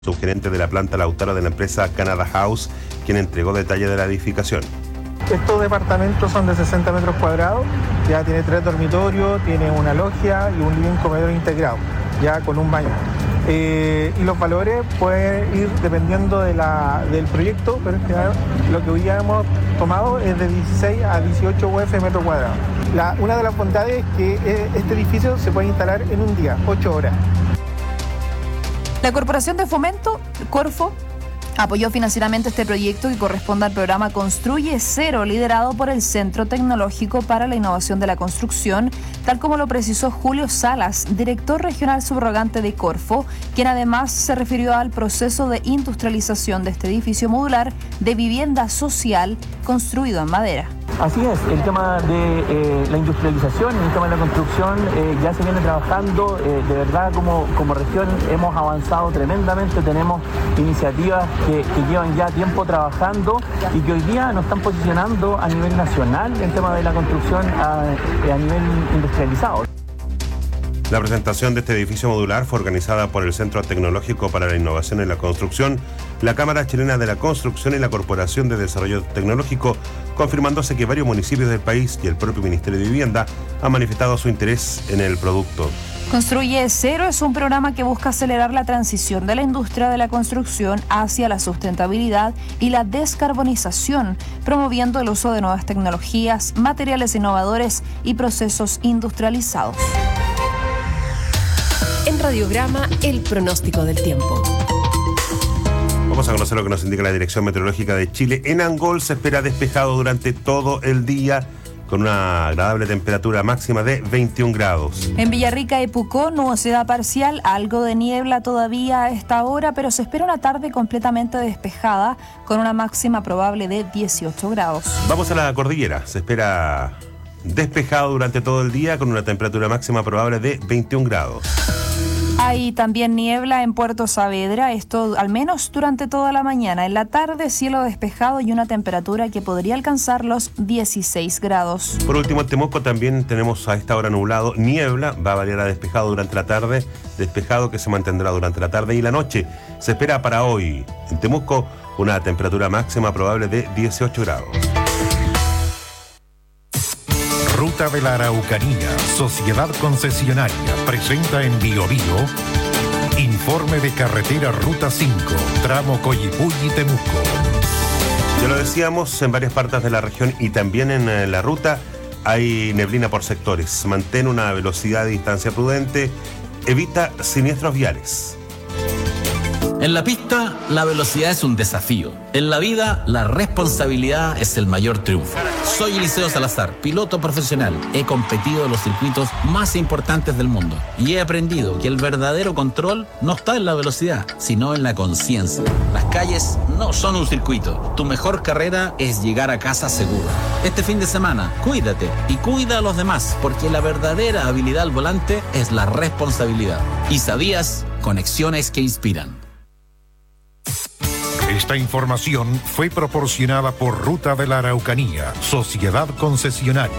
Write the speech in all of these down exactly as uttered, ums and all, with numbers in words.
subgerente de la planta Lautaro de la empresa Canada House, quien entregó detalles de la edificación. Estos departamentos son de sesenta metros cuadrados, ya tiene tres dormitorios, tiene una logia y un living comedor integrado, ya con un baño. Eh, y los valores pueden ir dependiendo de la, del proyecto, pero en general lo que hoy ya hemos tomado es de dieciséis a dieciocho U F metro cuadrado. La, una de las bondades es que este edificio se puede instalar en un día, ocho horas. La Corporación de Fomento, Corfo, apoyó financieramente este proyecto que corresponde al programa Construye Cero, liderado por el Centro Tecnológico para la Innovación de la Construcción, tal como lo precisó Julio Salas, director regional subrogante de Corfo, quien además se refirió al proceso de industrialización de este edificio modular de vivienda social construido en madera. Así es, el tema de eh, la industrialización, el tema de la construcción eh, ya se viene trabajando, eh, de verdad como, como región hemos avanzado tremendamente, tenemos iniciativas que, que llevan ya tiempo trabajando y que hoy día nos están posicionando a nivel nacional el tema de la construcción a, a nivel industrializado. La presentación de este edificio modular fue organizada por el Centro Tecnológico para la Innovación en la Construcción, la Cámara Chilena de la Construcción y la Corporación de Desarrollo Tecnológico, confirmándose que varios municipios del país y el propio Ministerio de Vivienda han manifestado su interés en el producto. Construye Cero es un programa que busca acelerar la transición de la industria de la construcción hacia la sustentabilidad y la descarbonización, promoviendo el uso de nuevas tecnologías, materiales innovadores y procesos industrializados. En Radiograma, el pronóstico del tiempo. Vamos a conocer lo que nos indica la Dirección Meteorológica de Chile. En Angol se espera despejado durante todo el día, con una agradable temperatura máxima de veintiún grados. En Villarrica y Pucón, nubosidad parcial, algo de niebla todavía a esta hora, pero se espera una tarde completamente despejada, con una máxima probable de dieciocho grados. Vamos a la cordillera. Se espera despejado durante todo el día, con una temperatura máxima probable de veintiún grados. Hay también niebla en Puerto Saavedra, esto al menos durante toda la mañana. En la tarde, cielo despejado y una temperatura que podría alcanzar los dieciséis grados. Por último, en Temuco también tenemos a esta hora nublado, niebla, va a variar a despejado durante la tarde, despejado que se mantendrá durante la tarde y la noche. Se espera para hoy en Temuco una temperatura máxima probable de dieciocho grados. Ruta de la Araucanía, Sociedad Concesionaria, presenta en Bio Bio informe de carretera Ruta cinco, tramo Coyipulli-Temuco. Ya lo decíamos, en varias partes de la región y también en la ruta hay neblina por sectores. Mantén una velocidad y distancia prudente, evita siniestros viales. En la pista, la velocidad es un desafío. En la vida, la responsabilidad es el mayor triunfo. Soy Eliseo Salazar, piloto profesional. He competido en los circuitos más importantes del mundo y he aprendido que el verdadero control no está en la velocidad, sino en la conciencia. Las calles no son un circuito. Tu mejor carrera es llegar a casa seguro. Este fin de semana, cuídate y cuida a los demás, porque la verdadera habilidad al volante es la responsabilidad. ¿Y sabías? Conexiones que inspiran. Esta información fue proporcionada por Ruta de la Araucanía, Sociedad Concesionaria.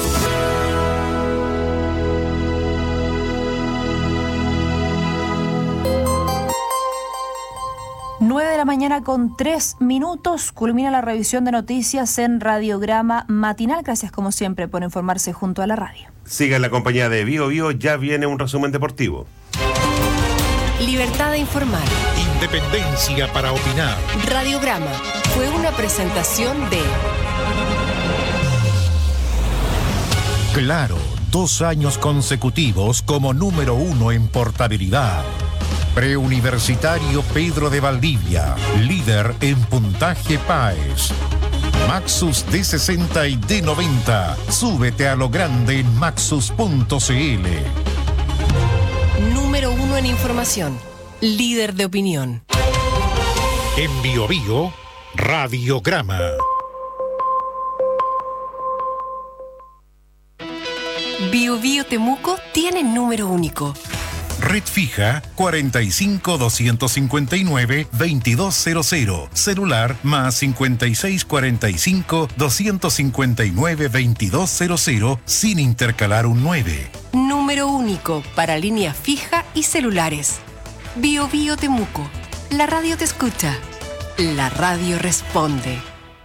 nueve de la mañana con tres minutos, culmina la revisión de noticias en Radiograma Matinal. Gracias como siempre por informarse junto a la radio. Siga en la compañía de Bio Bio, ya viene un resumen deportivo. Libertad de informar. Independencia para opinar. Radiograma fue una presentación de Claro, dos años consecutivos como número uno en portabilidad. Preuniversitario Pedro de Valdivia, líder en puntaje PAES. Maxus D sesenta y D noventa. Súbete a lo grande en maxus punto c l. Número uno en información. Líder de opinión. En Bio Bio, Radiograma. Bio Bio Temuco tiene número único. Red fija cuatro cinco, dos cinco nueve, dos dos cero cero. Celular más cinco seis cuatro cinco, dos cinco nueve, dos dos cero cero sin intercalar un nueve. Número único para línea fija y celulares. Bio Bio Temuco. La radio te escucha. La radio responde.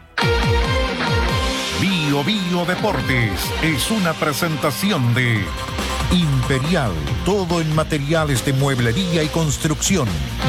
Bio Bio Deportes es una presentación de Imperial, todo en materiales de mueblería y construcción.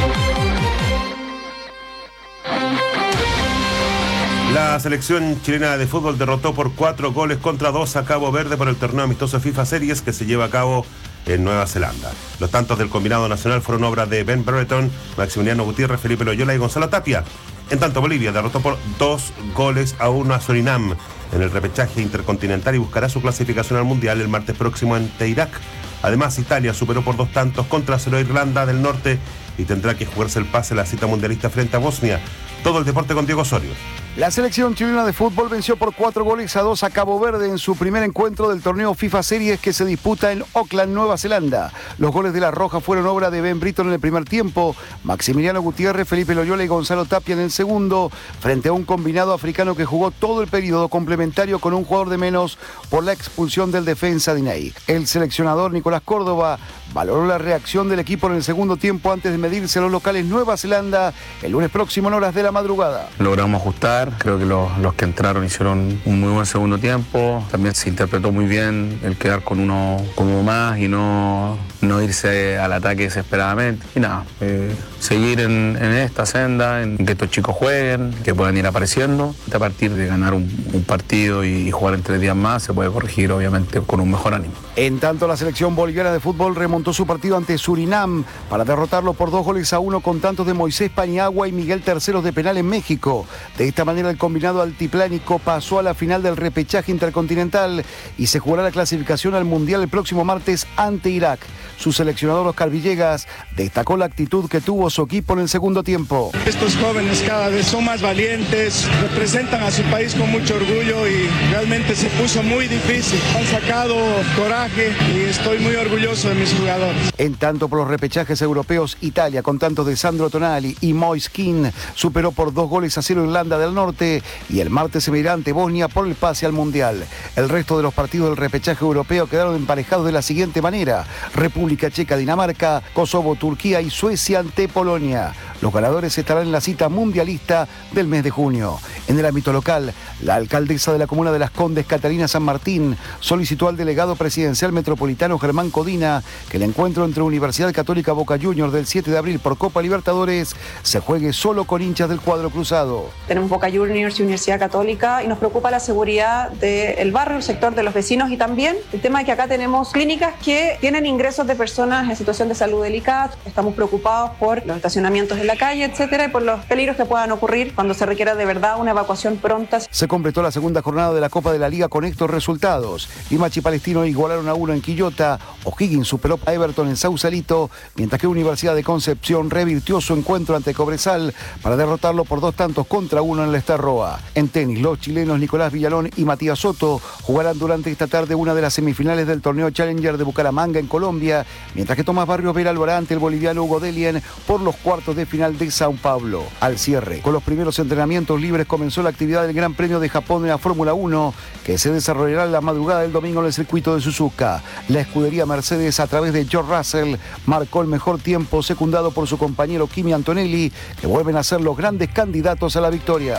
La selección chilena de fútbol derrotó por cuatro goles contra dos a Cabo Verde por el torneo amistoso FIFA Series que se lleva a cabo en Nueva Zelanda. Los tantos del combinado nacional fueron obra de Ben Brereton, Maximiliano Gutiérrez, Felipe Loyola y Gonzalo Tapia. En tanto, Bolivia derrotó por dos goles a uno a Surinam en el repechaje intercontinental y buscará su clasificación al Mundial el martes próximo ante Irak. Además, Italia superó por dos tantos contra cero a Irlanda del Norte y tendrá que jugarse el pase a la cita mundialista frente a Bosnia. Todo el deporte con Diego Osorio. La selección chilena de fútbol venció por cuatro goles a dos a Cabo Verde en su primer encuentro del torneo FIFA Series que se disputa en Auckland, Nueva Zelanda. Los goles de la Roja fueron obra de Ben Brereton en el primer tiempo, Maximiliano Gutiérrez, Felipe Loyola y Gonzalo Tapia en el segundo, frente a un combinado africano que jugó todo el periodo complementario con un jugador de menos por la expulsión del defensa Diney. El seleccionador Nicolás Córdoba valoró la reacción del equipo en el segundo tiempo antes de medirse a los locales Nueva Zelanda el lunes próximo en horas de la madrugada. Logramos ajustar, creo que los, los que entraron hicieron un muy buen segundo tiempo, también se interpretó muy bien el quedar con uno, con uno más y no, no irse al ataque desesperadamente. Y nada, eh, seguir en, en esta senda, en que estos chicos jueguen, que puedan ir apareciendo. A partir de ganar un, un partido y, y jugar en tres días más, se puede corregir obviamente con un mejor ánimo. En tanto, la selección boliviana de fútbol remontó su partido ante Surinam para derrotarlo por dos goles a uno con tantos de Moisés Paniagua y Miguel Terceros de penal en México. De esta manera, el combinado altiplánico pasó a la final del repechaje intercontinental y se jugará la clasificación al Mundial el próximo martes ante Irak. Su seleccionador Oscar Villegas destacó la actitud que tuvo su equipo en el segundo tiempo. Estos jóvenes cada vez son más valientes, representan a su país con mucho orgullo y realmente se puso muy difícil. Han sacado coraje y estoy muy orgulloso de mis jugadores. En tanto, por los repechajes europeos, Italia, con tantos de Sandro Tonali y Moise Kean, superó por dos goles a cero Irlanda del Norte y el martes se medirá ante Bosnia por el pase al Mundial. El resto de los partidos del repechaje europeo quedaron emparejados de la siguiente manera: República Checa, Dinamarca, Kosovo, Turquía y Suecia ante Polonia. Los ganadores estarán en la cita mundialista del mes de junio. En el ámbito local, la alcaldesa de la comuna de Las Condes, Catalina San Martín, solicitó al delegado presidencial metropolitano Germán Codina que el encuentro entre Universidad Católica Boca Juniors del siete de abril por Copa Libertadores se juegue solo con hinchas del cuadro cruzado. Tenemos Boca Juniors y Universidad Católica y nos preocupa la seguridad del barrio, el sector de los vecinos y también el tema de que acá tenemos clínicas que tienen ingresos de personas en situación de salud delicada. Estamos preocupados por los estacionamientos en la calle, etcétera, y por los peligros que puedan ocurrir cuando se requiera de verdad una evacuación pronta. Se completó la segunda jornada de la Copa de la Liga con estos resultados. Limache y Palestino igualaron a uno en Quillota, O'Higgins superó a Everton en Sausalito, mientras que Universidad de Concepción revirtió su encuentro ante Cobresal para derrotarlo por dos tantos contra uno en la Estarroa. En tenis, los chilenos Nicolás Villalón y Matías Soto jugarán durante esta tarde una de las semifinales del torneo Challenger de Bucaramanga en Colombia, mientras que Tomás Barrios verá al ante el boliviano Hugo Delien por los cuartos de final de Sao Paulo. Al cierre, con los primeros entrenamientos libres, comenzó la actividad del Gran Premio de Japón en la Fórmula uno, que se desarrollará en la madrugada del domingo en el circuito de Suzuka. La escudería Mercedes, a través de George Russell, marcó el mejor tiempo, secundado por su compañero Kimi Antonelli, que vuelven a ser los grandes candidatos a la victoria.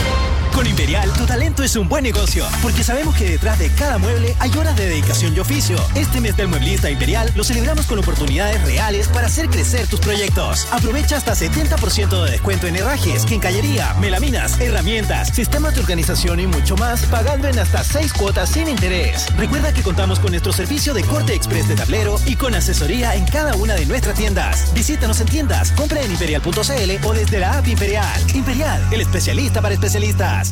Con Imperial, tu talento es un buen negocio, porque sabemos que detrás de cada mueble hay horas de dedicación y oficio. Este mes del mueblista Imperial lo celebramos con oportunidades reales para hacer crecer tus proyectos. Aprovecha hasta setenta por ciento de descuento en herrajes, quincallería, melaminas, herramientas, sistemas de organización y mucho más, pagando en hasta seis cuotas sin interés. Recuerda que contamos con nuestro servicio de corte express de tablero y con asesoría en cada una de nuestras tiendas. Visítanos en tiendas, compra en imperial punto c l o desde la app Imperial. Imperial, el especialista para especialistas.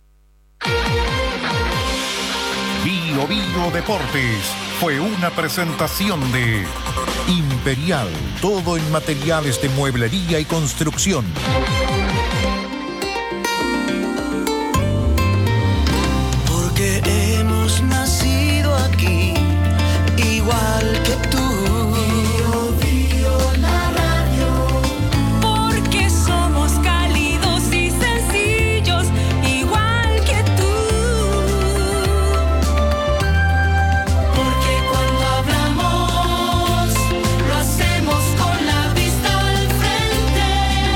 Bio Bio Deportes fue una presentación de Imperial, todo en materiales de mueblería y construcción. Porque hemos nacido aquí, igual que tú. Bio Bio la radio. Porque somos cálidos y sencillos, igual que tú. Porque cuando hablamos, lo hacemos con la vista al frente.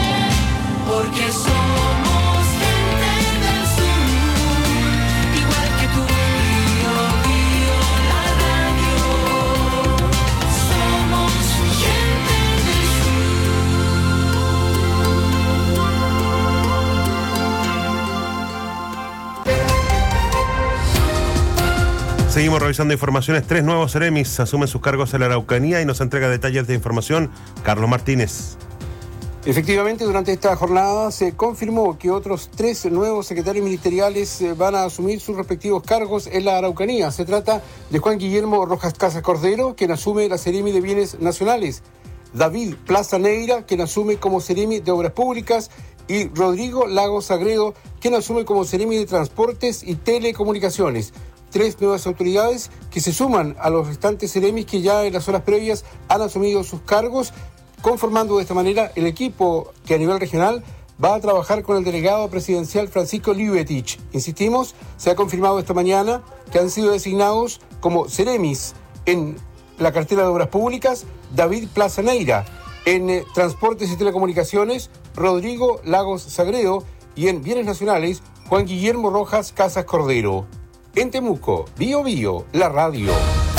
Seguimos revisando informaciones. Tres nuevos Ceremis asumen sus cargos en la Araucanía y nos entrega detalles de información Carlos Martínez. Efectivamente, durante esta jornada se confirmó que otros tres nuevos secretarios ministeriales van a asumir sus respectivos cargos en la Araucanía. Se trata de Juan Guillermo Rojas Casas Cordero, quien asume la Seremi de Bienes Nacionales, David Plaza Neira, quien asume como Seremi de Obras Públicas, y Rodrigo Lagos Sagredo, quien asume como Seremi de Transportes y Telecomunicaciones. Tres nuevas autoridades que se suman a los restantes Ceremis que ya en las horas previas han asumido sus cargos, conformando de esta manera el equipo que a nivel regional va a trabajar con el delegado presidencial Francisco Liubetich. Insistimos, se ha confirmado esta mañana que han sido designados como Ceremis en la cartera de Obras Públicas David Plaza Neira, en eh, Transportes y Telecomunicaciones Rodrigo Lagos Sagredo y en Bienes Nacionales Juan Guillermo Rojas Casas Cordero. En Temuco, Bio Bio, la radio.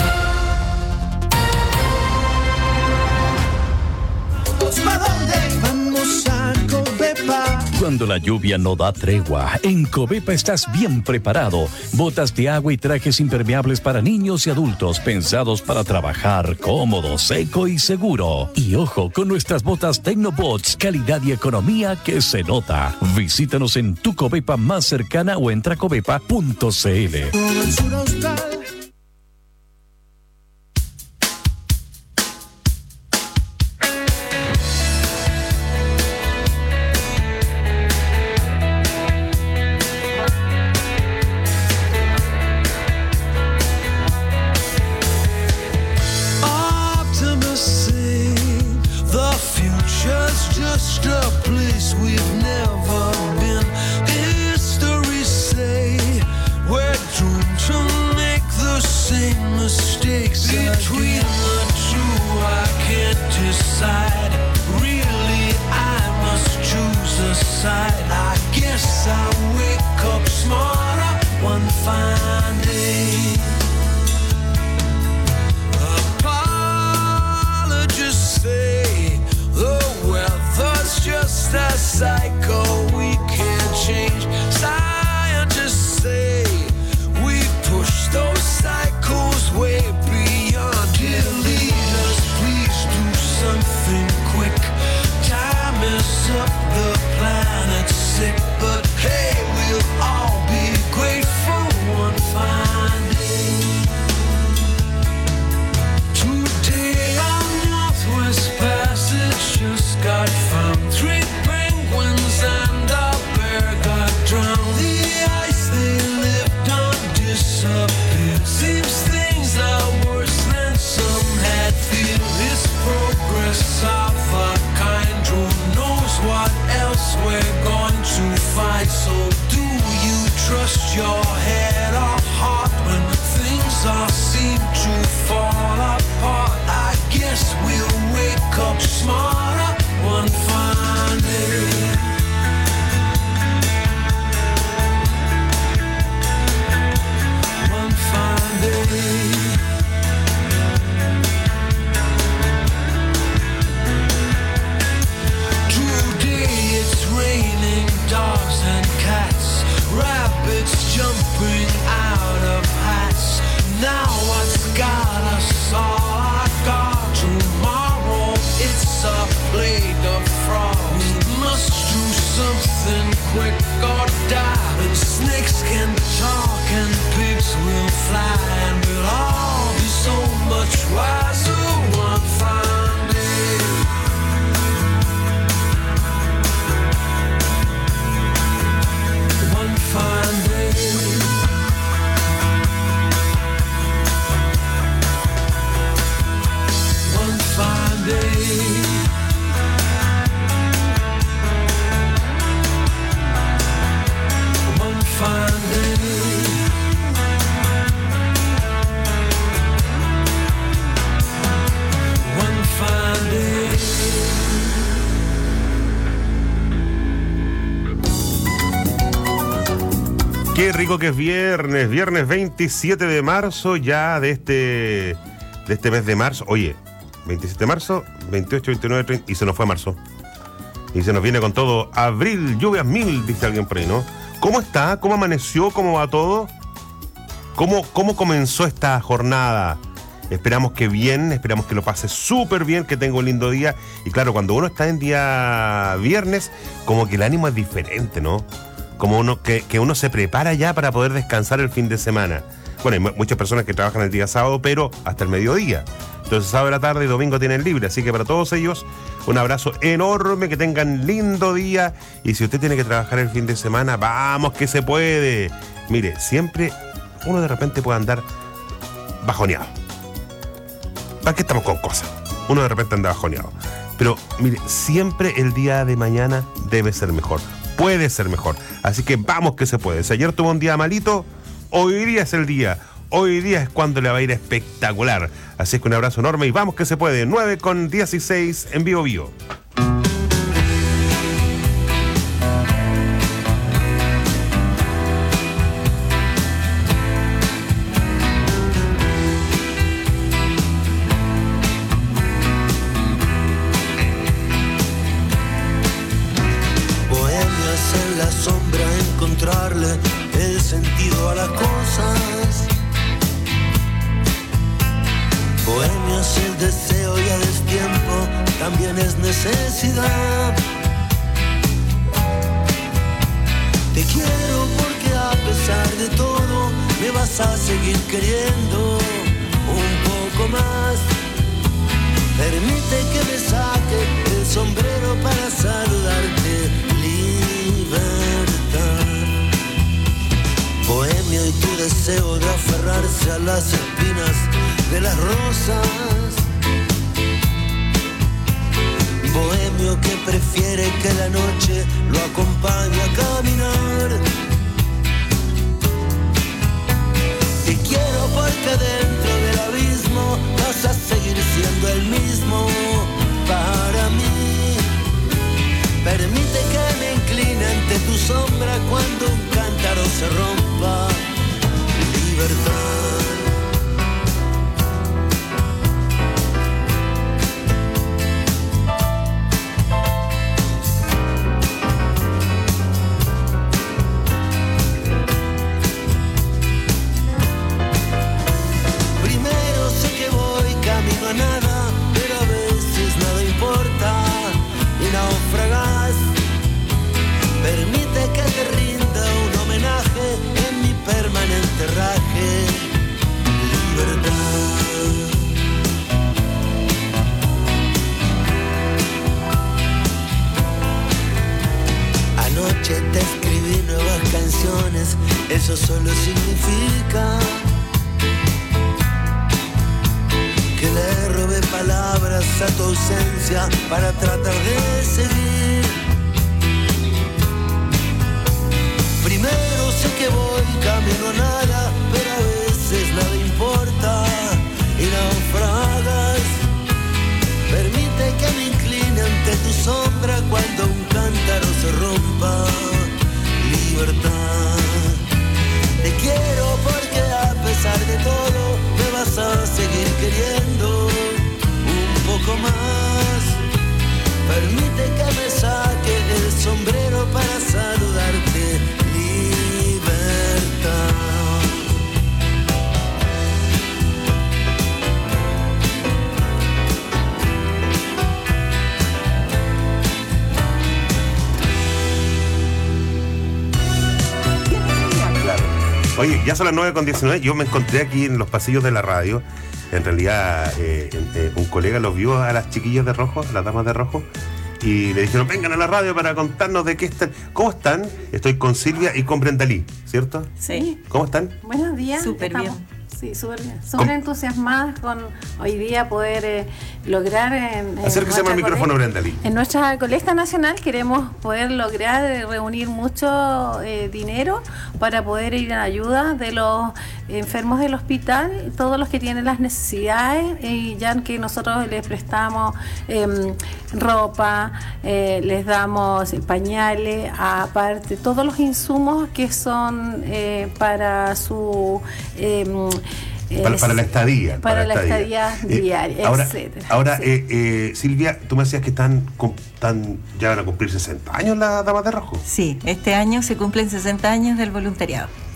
Vamos a Covepa. Cuando la lluvia no da tregua, en Covepa estás bien preparado. Botas de agua y trajes impermeables para niños y adultos, pensados para trabajar cómodo, seco y seguro. Y ojo, con nuestras botas Tecnobots, calidad y economía que se nota. Visítanos en tu Covepa más cercana o entra a covepa punto c l. Qué rico que es viernes, viernes veintisiete de marzo ya de este, de este mes de marzo. Oye, veintisiete de marzo, veintiocho, veintinueve, treinta, y se nos fue marzo. Y se nos viene con todo. Abril, lluvias mil, dice alguien por ahí, ¿no? ¿Cómo está? ¿Cómo amaneció? ¿Cómo va todo? ¿cómo, cómo comenzó esta jornada? Esperamos que bien, esperamos que lo pase súper bien, que tenga un lindo día. Y claro, cuando uno está en día viernes, como que el ánimo es diferente, ¿no? Como uno que, que uno se prepara ya para poder descansar el fin de semana. Bueno, hay muchas personas que trabajan el día sábado, pero hasta el mediodía. Entonces sábado de la tarde y domingo tienen libre. Así que para todos ellos, un abrazo enorme, que tengan lindo día. Y si usted tiene que trabajar el fin de semana, vamos que se puede. Mire, siempre uno de repente puede andar bajoneado. ¿Para qué estamos con cosas? Uno de repente anda bajoneado. Pero mire, siempre el día de mañana debe ser mejor. Puede ser mejor. Así que vamos que se puede. Si ayer tuvo un día malito, hoy día es el día. Hoy día es cuando le va a ir espectacular. Así es que un abrazo enorme y vamos que se puede. nueve con dieciséis en Vivo Vivo. El sentido a las cosas. Bohemio es el deseo y a destiempo también es necesidad. Te quiero porque a pesar de todo me vas a seguir queriendo un poco más. Permite que me saque el sombrero para saludarte. Libertad. Bohemio y tu deseo de aferrarse a las espinas de las rosas. Bohemio que prefiere que la noche lo acompañe a caminar. Te quiero porque dentro del abismo vas a seguir siendo el mismo para mí. Permite que me incline ante tu sombra cuando un cántaro se rompa. Libertad. Primero sé que voy camino a nada, pero a veces nada importa. Y naufragas. Permite que te rinda un homenaje en mi permanente raje. Libertad. Anoche te escribí nuevas canciones, eso solo significa que le robé palabras a tu ausencia para tratar de seguir. Primero sé que voy camino a nada, pero a veces nada importa y naufragas. Permite que me incline ante tu sombra cuando un cántaro se rompa. Libertad. Te quiero porque a pesar de todo me vas a seguir queriendo un poco más. Permite que me saque el sombrero para saludarte. Libertad. Oye, ya son las nueve con diecinueve. Yo me encontré aquí en los pasillos de la radio. En realidad, eh, eh, un colega los vio a las chiquillas de rojo, las damas de rojo, y le dijeron, vengan a la radio para contarnos de qué están. ¿Cómo están? Estoy con Silvia y con Brendalí, ¿cierto? Sí. ¿Cómo están? Buenos días. Súper bien. Sí, súper bien. Súper entusiasmadas con hoy día poder eh, lograr en, en Acérquese al micrófono, Brendalí. En nuestra colecta nacional queremos poder lograr eh, reunir mucho eh, dinero para poder ir en ayuda de los enfermos del hospital, todos los que tienen las necesidades, y ya que nosotros les prestamos eh, ropa, eh, les damos pañales, aparte todos los insumos que son eh, para su eh, Para, para la estadía. Para, para la estadía, estadía eh, diaria, ahora, etcétera. Ahora, sí. eh, eh, Silvia, tú me decías que están, están, ya van a cumplir sesenta años las damas de rojo. Sí, este año se cumplen sesenta años del voluntariado.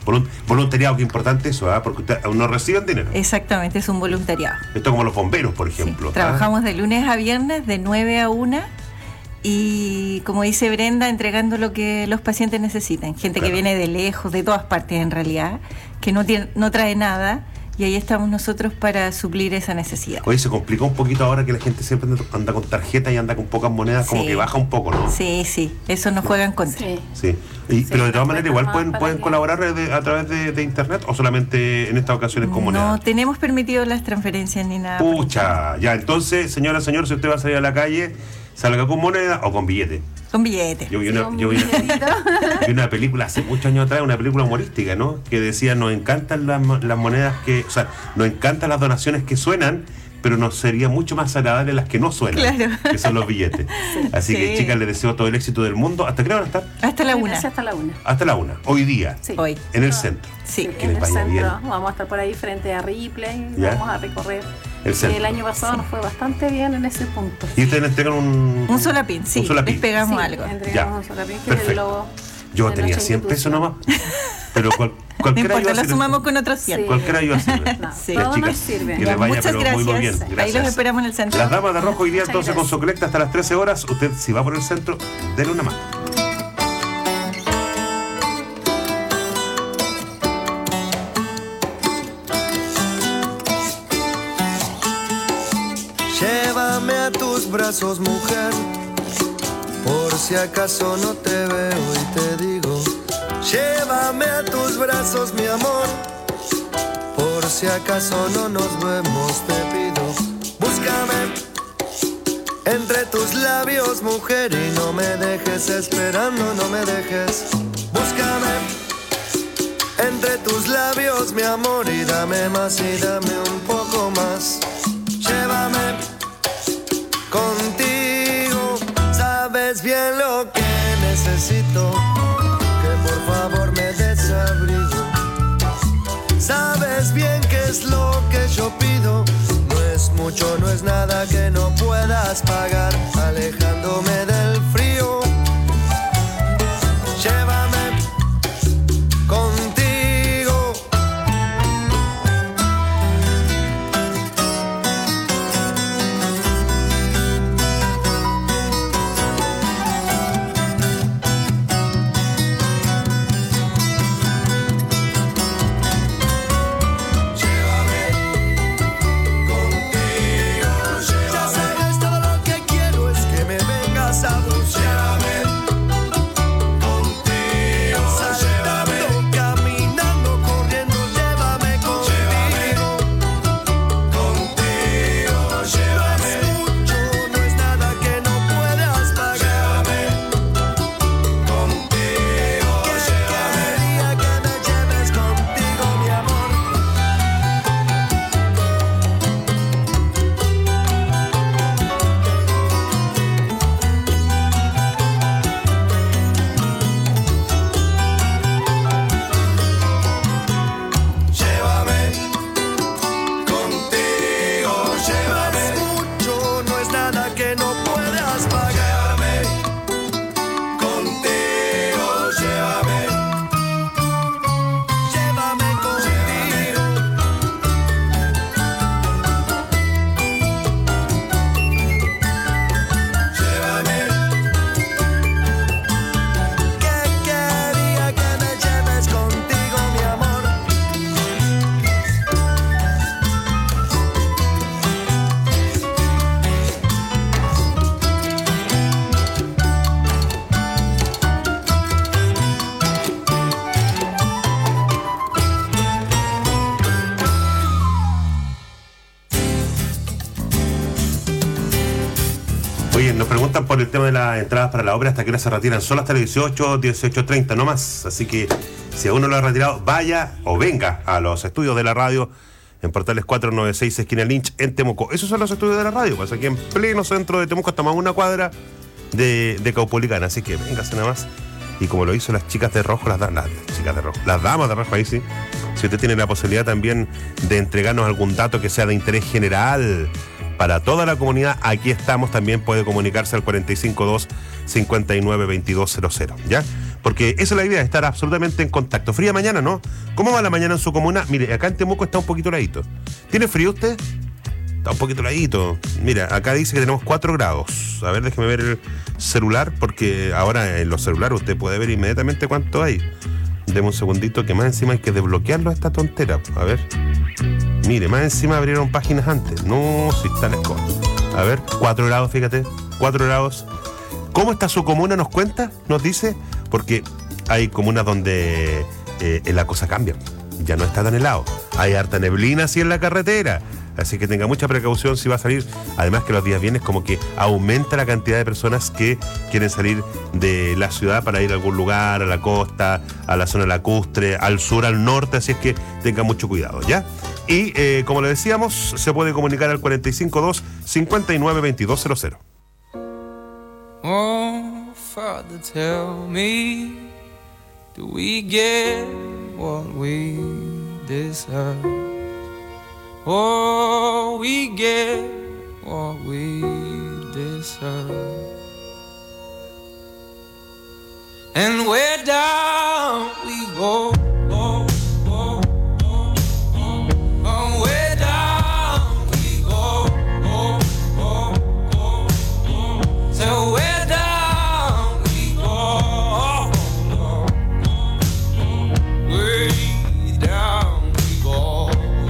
Volun- voluntariado, que importante eso, ¿ah? Porque ustedes no reciben dinero. Exactamente, es un voluntariado. Esto como los bomberos, por ejemplo. Sí, trabajamos ¿ah? de lunes a viernes, de nueve a una, y como dice Brenda, entregando lo que los pacientes necesitan. Gente claro. que viene de lejos, de todas partes en realidad, que no, tiene, no trae nada. Y ahí estamos nosotros para suplir esa necesidad. Oye, se complicó un poquito ahora que la gente siempre anda con tarjeta y anda con pocas monedas, sí. como que baja un poco, ¿no? Sí, sí, eso nos juega en contra. Sí. sí. Y, sí pero de todas maneras igual pueden, pueden colaborar de, a través de, de internet o solamente en estas ocasiones con moneda. No tenemos permitido las transferencias ni nada. Pucha, ya, entonces, señora, señor, si usted va a salir a la calle, salga con moneda o con billete. Con billete. Yo vi una, yo vi una, vi una película hace muchos años atrás, una película humorística, ¿no? Que decía, nos encantan las, las monedas que, o sea, nos encantan las donaciones que suenan, pero nos sería mucho más agradable las que no suenan, claro. que son los billetes. Sí, Así sí. que, chicas, les deseo todo el éxito del mundo. ¿Hasta qué hora van a estar? Hasta la una. Hasta la una. Hasta la una. Hoy día. Sí. Hoy. En el centro. Sí. Que en les el vaya centro. bien. Vamos a estar por ahí frente a Ripley. ¿Ya? Vamos a recorrer. El, centro. el año pasado sí. nos fue bastante bien en ese punto. ¿Y ustedes entregan un... Un solapín, sí. Un solapín. Les pegamos sí, algo. entregamos un solapín, que es el logo. Yo tenía cien pesos nomás. Pero cual, cualquiera no importa, ayuda lo sumamos con otros cien. Sí. Cualquiera ayuda sirve. No, sí. Todo chicas, nos sirve. Que les vaya, muchas pero gracias. Muy, muy bien. Gracias. Ahí los esperamos en el centro. Las damas de rojo hoy día entonces gracias. con su colecta hasta las trece horas. Usted, si va por el centro, denle una mano. Llévame a tus brazos, mujer, por si acaso no te veo y te digo. Llévame a tus brazos, mi amor, por si acaso no nos vemos, te pido. Búscame entre tus labios, mujer, y no me dejes esperando, no me dejes. Búscame entre tus labios, mi amor, y dame más y dame un poco más. Llévame contigo, sabes bien lo que necesito, que por favor me des abrigo. Sabes bien qué es lo que yo pido, no es mucho, no es nada que no puedas pagar, alejándome del frío. Llévame contigo. Nos preguntan por el tema de las entradas para la obra, hasta qué hora se retiran. Solo hasta las dieciocho, dieciocho treinta, no más. Así que si aún no lo ha retirado, vaya o venga a los estudios de la radio en Portales cuatrocientos noventa y seis, esquina Lynch, en Temuco. Esos son los estudios de la radio, pues aquí en pleno centro de Temuco, estamos a una cuadra de, de Caupolicán. Así que véngase nada más. Y como lo hizo las chicas de rojo, las, da, las chicas de rojo, las damas de rojo, ahí sí. Si usted tiene la posibilidad también de entregarnos algún dato que sea de interés general para toda la comunidad, aquí estamos. También puede comunicarse al cuatro cinco dos, cinco nueve dos dos cero cero, ¿ya? porque esa es la idea, estar absolutamente en contacto. Fría mañana, ¿no? ¿Cómo va la mañana en su comuna? Mire, acá en Temuco está un poquito heladito. ¿Tiene frío usted? Está un poquito heladito. Mira, acá dice que tenemos cuatro grados. A ver, déjeme ver el celular, porque ahora en los celulares usted puede ver inmediatamente cuánto hay. Deme un segundito, que más encima hay que desbloquearlo a esta tontera. A ver. Mire, más encima abrieron páginas antes. No, si está lejos. A ver, cuatro grados, fíjate. cuatro grados. ¿Cómo está su comuna? ¿Nos cuenta? ¿Nos dice? Porque hay comunas donde eh, la cosa cambia. Ya no está tan helado. Hay harta neblina así en la carretera. Así que tenga mucha precaución si va a salir. Además que los días viernes como que aumenta la cantidad de personas que quieren salir de la ciudad para ir a algún lugar, a la costa, a la zona lacustre, al sur, al norte. Así es que tenga mucho cuidado, ¿ya? Y eh, como le decíamos, se puede comunicar al cuatro cinco dos, cinco nueve, veintidós cero cero. Oh, Father, tell me, do we get what we deserve? Oh, we get what we deserve. And where down we go, oh, oh, oh, oh, oh, where down we go, oh, oh, oh, oh. So where down we go, oh, oh, oh, oh. Way down we go.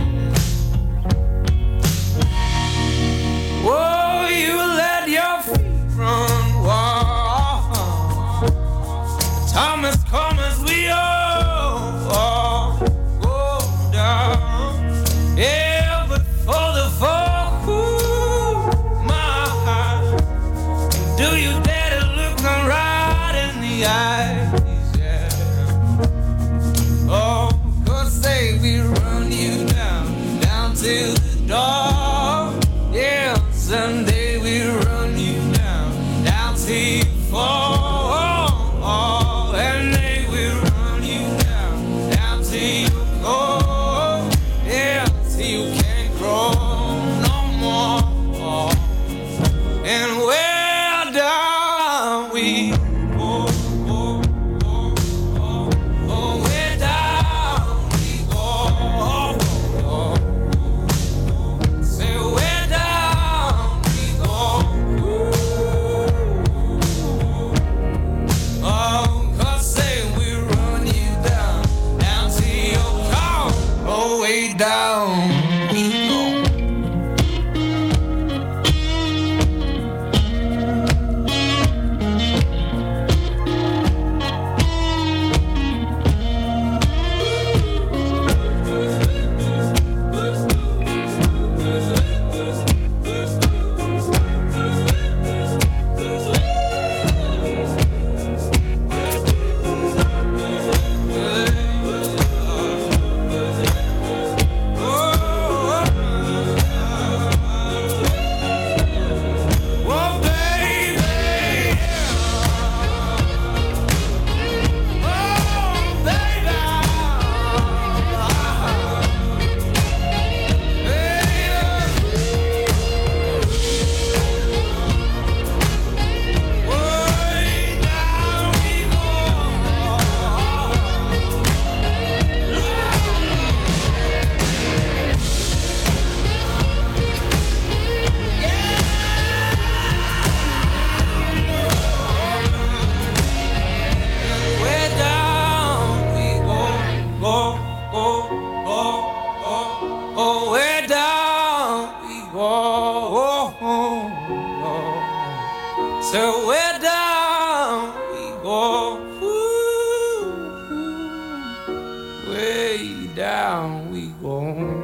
Oh, you let your feet run wild. Thomas, come as we all, all go down. Yeah, but for the folk who my, do you dare to look them right in the eyes? Yeah. Oh, 'cause they will run you down, down to the door. Yeah, someday we run you down, down till you fall, and they will run you down, down till you go, yeah, till you can't grow no more, and where down we go, oh, oh, oh, oh, where down we go, oh, oh, oh. Say where down we go, oh, 'cause say we run you down, down to your car, oh, way down we go. Oh, baby, oh, baby, way down we Where down we go, go, go, go, go, oh, where down we go, oh, oh, oh. So where down we go, ooh, ooh, way down we go.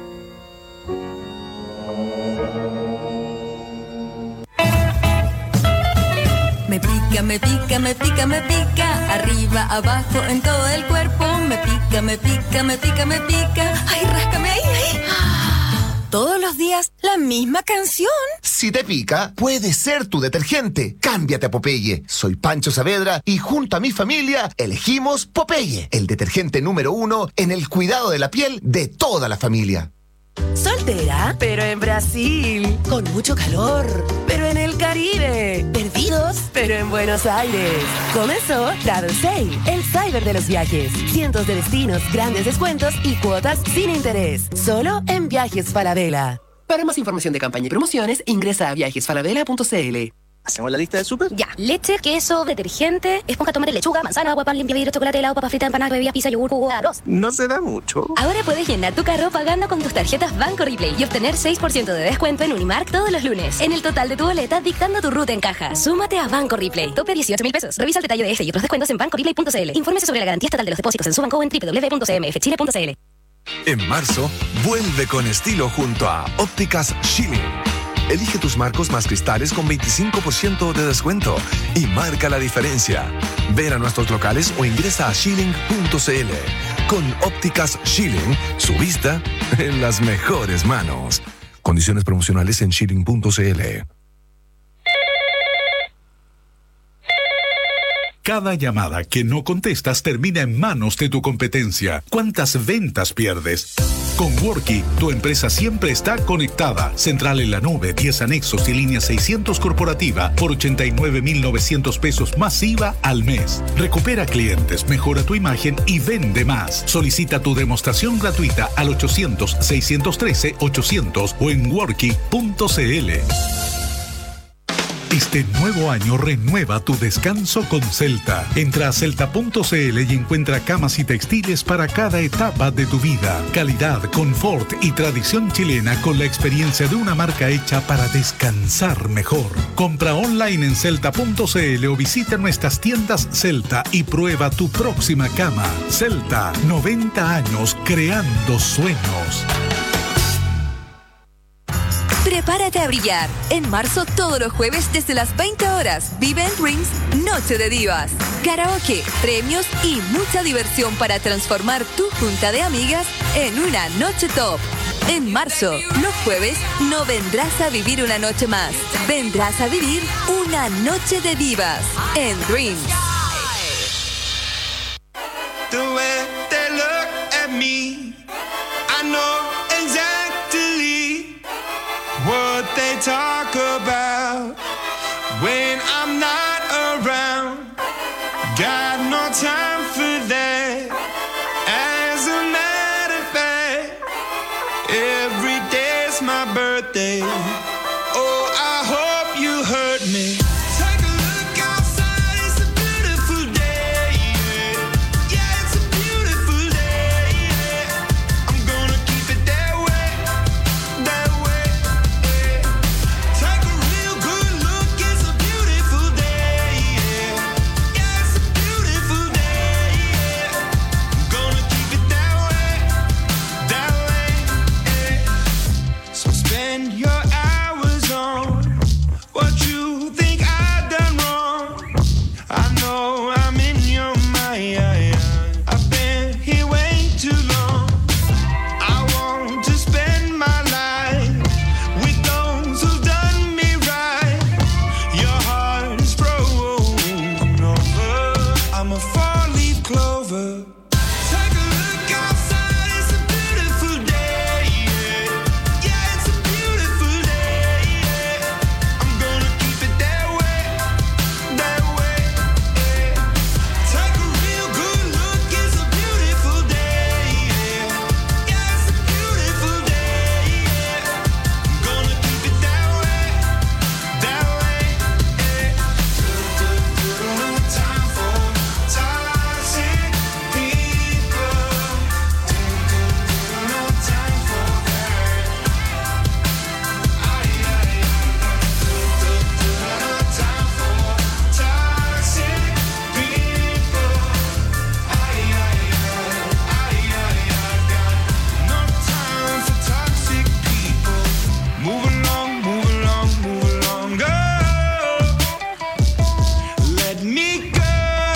Me pica, me pica, me pica, me pica. Arriba, abajo, en todo el cuerpo. Me pica, me pica, me pica, me pica. Ay, ráscame ahí, ahí. Todos los días la misma canción. Si te pica, puede ser tu detergente. Cámbiate a Popeye. Soy Pancho Saavedra y junto a mi familia elegimos Popeye, el detergente número uno en el cuidado de la piel de toda la familia. Soltera, pero en Brasil. Con mucho calor, pero en el Caribe. Perdidos, pero en Buenos Aires. Comenzó Travel Sale, el cyber de los viajes. Cientos de destinos, grandes descuentos y cuotas sin interés. Solo en Viajes Falabella. Para más información de campaña y promociones, ingresa a viajes falabella punto c l. ¿Hacemos la lista de súper? Ya. Leche, queso, detergente, esponja, tomate, lechuga, manzana, agua, pan, limpia, vidrio, chocolate, helado, papa frita, empanada, bebida, pizza, yogur, jugo, arroz. No se da mucho. Ahora puedes llenar tu carro pagando con tus tarjetas Banco Replay y obtener seis por ciento de descuento en Unimark todos los lunes. En el total de tu boleta, dictando tu ruta en caja. Súmate a Banco Replay. Tope dieciocho mil pesos. Revisa el detalle de este y otros descuentos en banco replay punto c l. Infórmese sobre la garantía estatal de los depósitos en su banco o en doble u doble u doble u punto c m f chile punto c l. En marzo, vuelve con estilo junto a Ópticas Schilling. Elige tus marcos más cristales con veinticinco por ciento de descuento y marca la diferencia. Ven a nuestros locales o ingresa a schilling punto c l. Con Ópticas Schilling, su vista en las mejores manos. Condiciones promocionales en schilling punto c l. Cada llamada que no contestas termina en manos de tu competencia. ¿Cuántas ventas pierdes? Con Worky, tu empresa siempre está conectada. Central en la nube, diez anexos y línea seiscientos corporativa por ochenta y nueve mil novecientos pesos más I V A al mes. Recupera clientes, mejora tu imagen y vende más. Solicita tu demostración gratuita al ochocientos, seiscientos trece, ochocientos o en worky punto c l. Este nuevo año renueva tu descanso con Celta. Entra a celta punto c l y encuentra camas y textiles para cada etapa de tu vida. Calidad, confort y tradición chilena con la experiencia de una marca hecha para descansar mejor. Compra online en celta punto c l o visita nuestras tiendas Celta y prueba tu próxima cama. Celta, noventa años creando sueños. Prepárate a brillar. En marzo, todos los jueves desde las veinte horas, vive en Dreams Noche de Divas. Karaoke, premios y mucha diversión para transformar tu junta de amigas en una noche top. En marzo, los jueves, no vendrás a vivir una noche más. Vendrás a vivir una noche de divas en Dreams. The way they look at me, I know exactly what they talk about when I'm not around. Got no time for that. As a matter of fact, every day's my birthday. Oh, I hope you heard me. Take a look outside, it's a beautiful day. Yeah, yeah, it's a beautiful day. Yeah. I'm gonna keep it that way, that way. Yeah. Take a real good look, it's a beautiful day. Yeah, yeah, it's a beautiful day. Yeah. I'm gonna keep it that way, that way. Yeah. So spend your hours on what you think I've done wrong. I know I'm in your mind. I've been here way too long. I want to spend my life with those who've done me right. Your heart is frozen over. I'm a four-leaf clover. Take a look outside, it's a beautiful day. Yeah, yeah, it's a beautiful day. Yeah. I'm gonna keep it that way, that way. Yeah. Take a real good look, it's a beautiful day. Yeah, yeah, it's a beautiful day. Yeah. I'm gonna keep it that way, that way. Yeah. No time for toxic people. No time for that. Ay, ay, ay. No time for toxic people. Ay, ay, ay. Ay, ay, ay. Got no time for toxic people. Move along, move along, move along, go. Let me go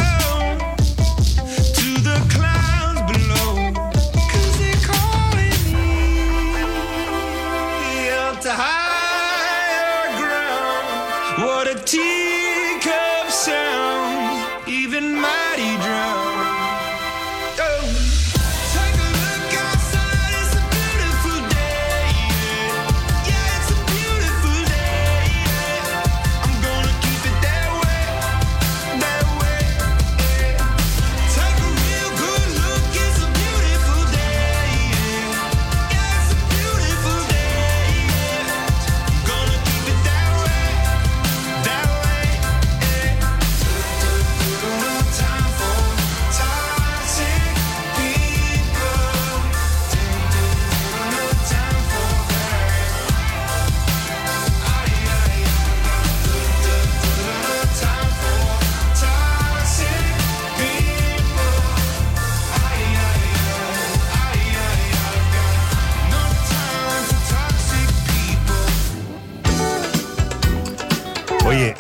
to the clouds below, 'cause they're calling me up to higher ground. What a teacup sound, even mighty drown. Oh. Take a look outside, it's a beautiful day.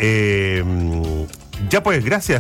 Eh, ya pues, gracias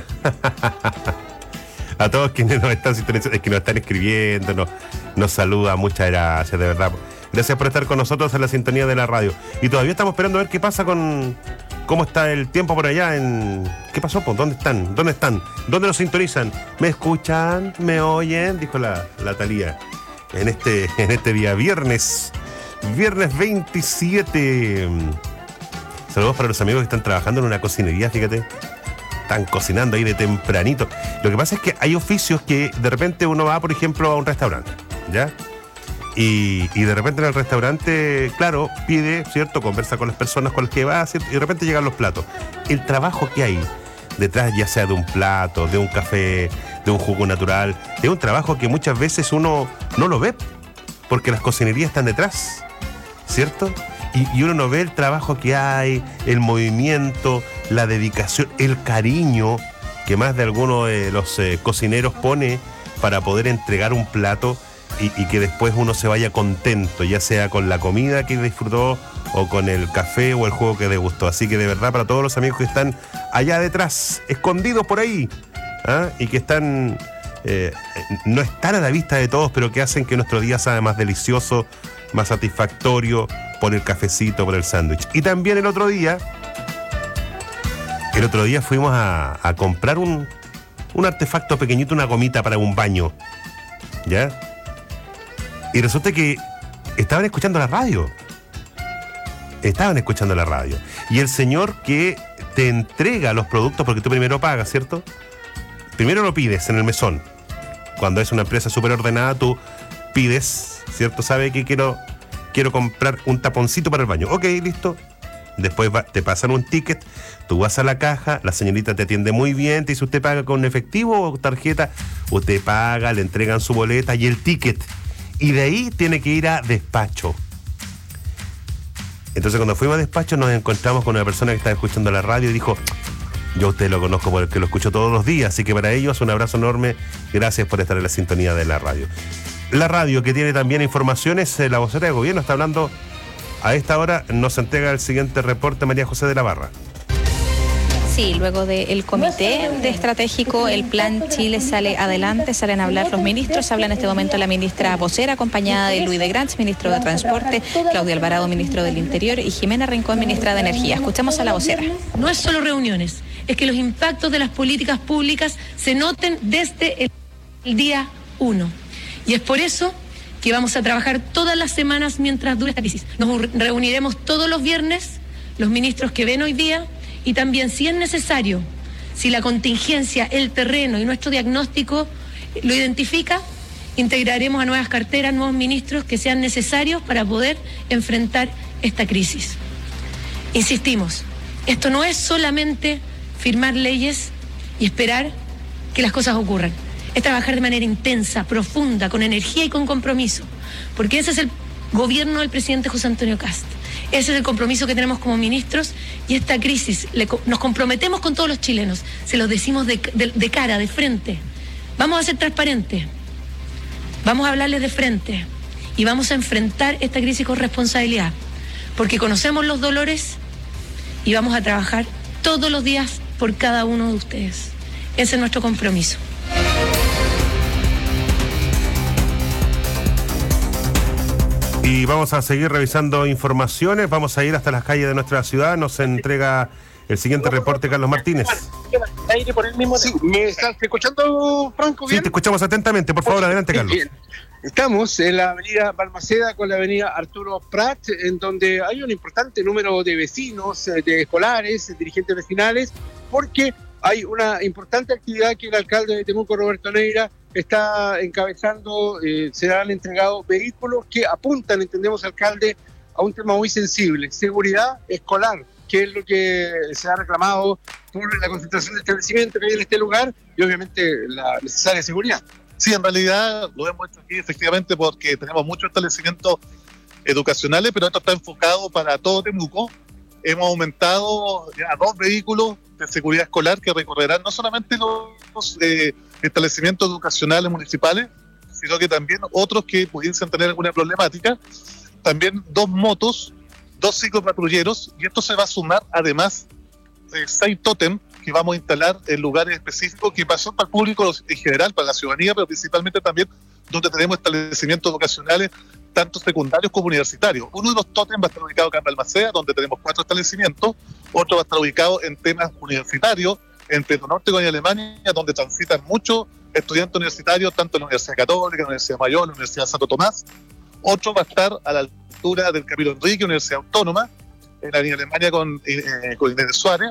a todos quienes nos están sintonizando, que nos están escribiendo, nos, nos saludan, muchas gracias, de verdad. Gracias por estar con nosotros en la sintonía de la radio. Y todavía estamos esperando a ver qué pasa con... ¿Cómo está el tiempo por allá? En ¿Qué pasó? Pues? ¿Dónde están? ¿Dónde están? ¿Dónde nos sintonizan? ¿Me escuchan? ¿Me oyen? Dijo la, la Talía. En este, en este día, viernes. Viernes veintisiete. Saludos para los amigos que están trabajando en una cocinería, fíjate. Están cocinando ahí de tempranito. Lo que pasa es que hay oficios que de repente uno va, por ejemplo, a un restaurante, ¿ya? Y, y de repente en el restaurante, claro, pide, ¿cierto? Conversa con las personas con las que va, ¿cierto? Y de repente llegan los platos. El trabajo que hay detrás, ya sea de un plato, de un café, de un jugo natural, es un trabajo que muchas veces uno no lo ve, porque las cocinerías están detrás, ¿cierto? Y, y uno no ve el trabajo que hay, el movimiento, la dedicación, el cariño que más de alguno de los eh, cocineros pone para poder entregar un plato. Y, y que después uno se vaya contento, ya sea con la comida que disfrutó o con el café o el juego que degustó. Así que de verdad, para todos los amigos que están allá detrás, escondidos por ahí, ¿ah? Y que están eh, no están a la vista de todos, pero que hacen que nuestro día sea más delicioso, más satisfactorio, por el cafecito, por el sándwich. Y también el otro día el otro día fuimos a, a comprar un, un artefacto pequeñito, una gomita para un baño, ¿ya? Y resulta que estaban escuchando la radio. Estaban escuchando la radio. Y el señor que te entrega los productos, porque tú primero pagas, ¿cierto? Primero lo pides en el mesón. Cuando es una empresa súper ordenada, tú pides, ¿cierto? ¿Sabe que quiero, quiero comprar un taponcito para el baño? Ok, listo. Después va, te pasan un ticket, tú vas a la caja, la señorita te atiende muy bien, te dice, ¿usted paga con efectivo o tarjeta? Usted paga, le entregan su boleta y el ticket. Y de ahí tiene que ir a despacho. Entonces cuando fuimos a despacho nos encontramos con una persona que estaba escuchando la radio y dijo, yo a usted lo conozco porque lo escucho todos los días, así que para ellos un abrazo enorme, gracias por estar en la sintonía de la radio. La radio que tiene también informaciones, la vocera de gobierno está hablando a esta hora, nos entrega el siguiente reporte María José de la Barra. Sí, luego del comité de estratégico, el plan Chile sale adelante, salen a hablar los ministros, habla en este momento la ministra vocera, acompañada de Luis de Grants, ministro de Transporte, Claudia Alvarado, ministro del Interior, y Jimena Rincón, ministra de Energía. Escuchamos a la vocera. No es solo reuniones, es que los impactos de las políticas públicas se noten desde el, el día uno. Y es por eso que vamos a trabajar todas las semanas mientras dure esta crisis. Nos reuniremos todos los viernes, los ministros que ven hoy día, y también, si es necesario, si la contingencia, el terreno y nuestro diagnóstico lo identifica, integraremos a nuevas carteras, nuevos ministros que sean necesarios para poder enfrentar esta crisis. Insistimos, esto no es solamente firmar leyes y esperar que las cosas ocurran. Es trabajar de manera intensa, profunda, con energía y con compromiso, porque ese es el gobierno del presidente José Antonio Kast. Ese es el compromiso que tenemos como ministros, y esta crisis le, nos comprometemos con todos los chilenos, se los decimos de, de, de cara, de frente. Vamos a ser transparentes, vamos a hablarles de frente y vamos a enfrentar esta crisis con responsabilidad, porque conocemos los dolores y vamos a trabajar todos los días por cada uno de ustedes. Ese es nuestro compromiso. Y vamos a seguir revisando informaciones, vamos a ir hasta las calles de nuestra ciudad, nos entrega el siguiente reporte Carlos Martínez. Sí, ¿me estás escuchando, Franco? ¿Bien? Sí, te escuchamos atentamente, por favor, adelante, Carlos. Bien. Estamos en la avenida Balmaceda con la avenida Arturo Prat, en donde hay un importante número de vecinos, de escolares, dirigentes vecinales, porque hay una importante actividad que el alcalde de Temuco, Roberto Neira, está encabezando. Eh, se han entregado vehículos que apuntan, entendemos, alcalde, a un tema muy sensible, seguridad escolar, que es lo que se ha reclamado por la concentración de establecimientos que hay en este lugar y obviamente la necesaria seguridad. Sí, en realidad lo hemos hecho aquí efectivamente porque tenemos muchos establecimientos educacionales, pero esto está enfocado para todo Temuco. Hemos aumentado ya dos vehículos de seguridad escolar que recorrerán no solamente los eh, establecimientos educacionales municipales, sino que también otros que pudiesen tener alguna problemática. También dos motos, dos ciclopatrulleros, y esto se va a sumar además eh, seis tótem que vamos a instalar en lugares específicos que son para el público en general, para la ciudadanía, pero principalmente también donde tenemos establecimientos educacionales, tanto secundarios como universitarios. Uno de los tótems va a estar ubicado acá en Balmaceda, donde tenemos cuatro establecimientos. Otro va a estar ubicado en temas universitarios, en Pedro Norte con Alemania, donde transitan muchos estudiantes universitarios, tanto en la Universidad Católica, la Universidad Mayor, la Universidad Santo Tomás. Otro va a estar a la altura del Camilo Enrique, Universidad Autónoma, en la línea Alemania con, eh, con Inés Suárez.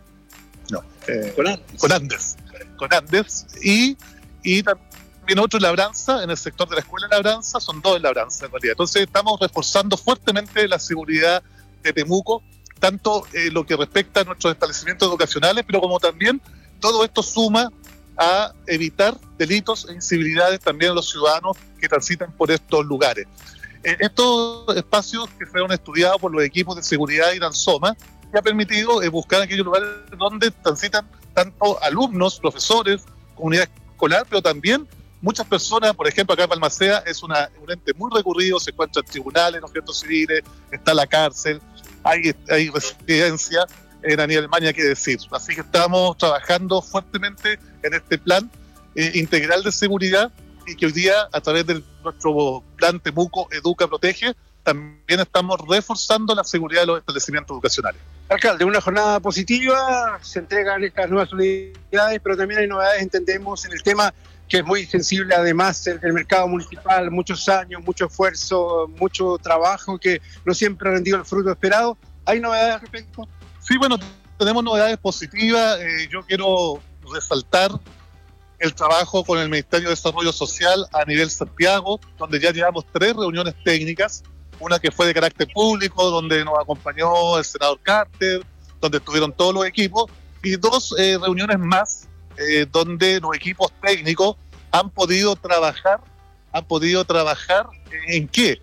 No, eh, con, Andes. con Andes. Con Andes. Y, y también otro en Labranza, en el sector de la escuela de Labranza, son dos en Labranza en realidad. Entonces estamos reforzando fuertemente la seguridad de Temuco, tanto eh, lo que respecta a nuestros establecimientos educacionales, pero como también todo esto suma a evitar delitos e incivilidades también a los ciudadanos que transitan por estos lugares. Eh, estos espacios que fueron estudiados por los equipos de seguridad de Iransoma que ha permitido eh, buscar aquellos lugares donde transitan tanto alumnos, profesores, comunidad escolar, pero también muchas personas. Por ejemplo, acá en Balmaceda es una, un ente muy recurrido, se encuentran tribunales, los centros civiles, está la cárcel, hay, hay residencia, en la nivel Alemania, que decir. Así que estamos trabajando fuertemente en este plan eh, integral de seguridad, y que hoy día, a través de nuestro plan Temuco Educa Protege, también estamos reforzando la seguridad de los establecimientos educacionales. Alcalde, una jornada positiva, se entregan estas nuevas unidades, pero también hay novedades, entendemos, en el tema que es muy sensible, además, el, el mercado municipal, muchos años, mucho esfuerzo, mucho trabajo que no siempre ha rendido el fruto esperado. ¿Hay novedades al respecto? Sí, bueno, tenemos novedades positivas. Eh, yo quiero resaltar el trabajo con el Ministerio de Desarrollo Social a nivel Santiago, donde ya llevamos tres reuniones técnicas, una que fue de carácter público, donde nos acompañó el senador Carter, donde estuvieron todos los equipos, y dos eh, reuniones más, eh, donde los equipos técnicos han podido trabajar, han podido trabajar en qué,